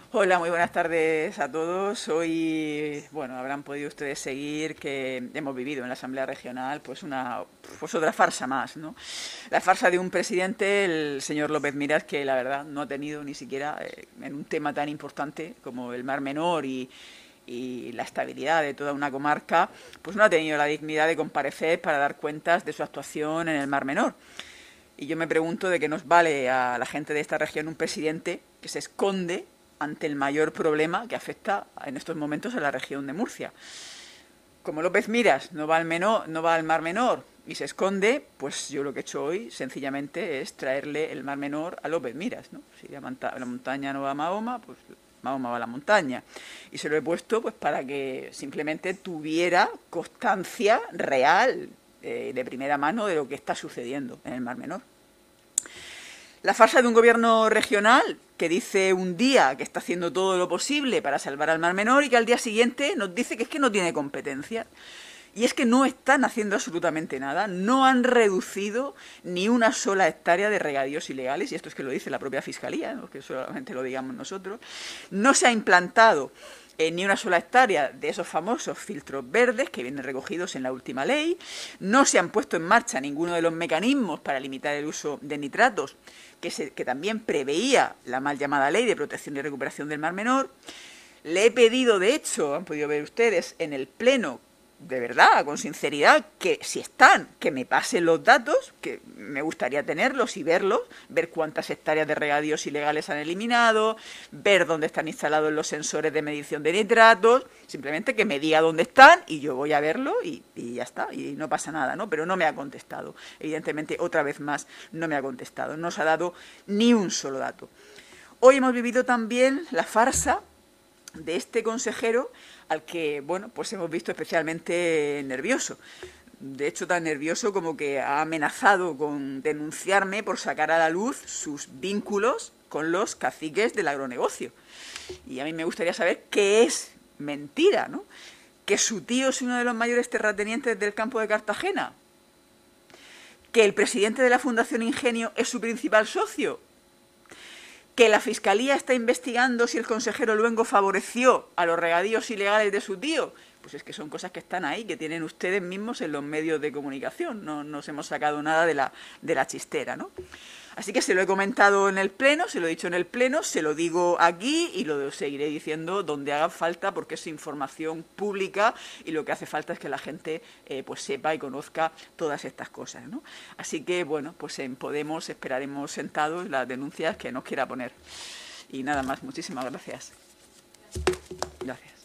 Hola, muy buenas tardes a todos. Hoy, bueno, habrán podido ustedes seguir que hemos vivido en la Asamblea Regional pues otra farsa más, ¿no? La farsa de un presidente, el señor López Miras, que la verdad no ha tenido ni siquiera en un tema tan importante como el Mar Menor y la estabilidad de toda una comarca, pues no ha tenido la dignidad de comparecer para dar cuentas de su actuación en el Mar Menor. Y yo me pregunto de qué nos vale a la gente de esta región un presidente que se esconde ante el mayor problema que afecta en estos momentos a la región de Murcia. Como López Miras no va al Mar Menor y se esconde, pues yo lo que he hecho hoy sencillamente es traerle el Mar Menor a López Miras, ¿no? Si la montaña no va a Mahoma, pues Mahoma va a la montaña. Y se lo he puesto pues para que simplemente tuviera constancia real de primera mano de lo que está sucediendo en el Mar Menor. La farsa de un gobierno regional que dice un día que está haciendo todo lo posible para salvar al Mar Menor y que al día siguiente nos dice que es que no tiene competencia. Y es que no están haciendo absolutamente nada, no han reducido ni una sola hectárea de regadíos ilegales, y esto es que lo dice la propia Fiscalía, no que solamente lo digamos nosotros. No se ha implantado ni una sola hectárea de esos famosos filtros verdes que vienen recogidos en la última ley. No se han puesto en marcha ninguno de los mecanismos para limitar el uso de nitratos que también preveía la mal llamada Ley de Protección y Recuperación del Mar Menor. Le he pedido, de hecho, han podido ver ustedes en el Pleno, de verdad, con sinceridad, que si están, que me pasen los datos, que me gustaría tenerlos y verlos, ver cuántas hectáreas de regadíos ilegales han eliminado, ver dónde están instalados los sensores de medición de nitratos, simplemente que me diga dónde están y yo voy a verlo y ya está, y no pasa nada, ¿no? Pero no me ha contestado. Evidentemente, otra vez más, no me ha contestado, no se ha dado ni un solo dato. Hoy hemos vivido también la farsa de este consejero al que, bueno, pues hemos visto especialmente nervioso. De hecho, tan nervioso como que ha amenazado con denunciarme por sacar a la luz sus vínculos con los caciques del agronegocio. Y a mí me gustaría saber qué es mentira, ¿no? Que su tío es uno de los mayores terratenientes del campo de Cartagena. Que el presidente de la Fundación Ingenio es su principal socio. Que la Fiscalía está investigando si el consejero Luengo favoreció a los regadíos ilegales de su tío. Pues es que son cosas que están ahí, que tienen ustedes mismos en los medios de comunicación. No nos hemos sacado nada de la chistera, ¿no? Así que se lo he comentado en el Pleno, se lo he dicho en el Pleno, se lo digo aquí y lo seguiré diciendo donde haga falta porque es información pública y lo que hace falta es que la gente pues sepa y conozca todas estas cosas, ¿no? Así que, bueno, pues en Podemos esperaremos sentados las denuncias que nos quiera poner. Y nada más, muchísimas gracias. Gracias.